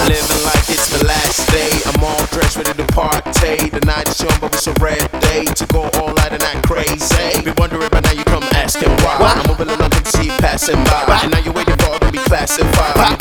Living like it's the last day. I'm all dressed, ready to party. The night is young, but it's a red day to go all out and act crazy. Be wondering, but now you come asking why. I'm moving along and see you passing by, and now you're waiting for all to be classified.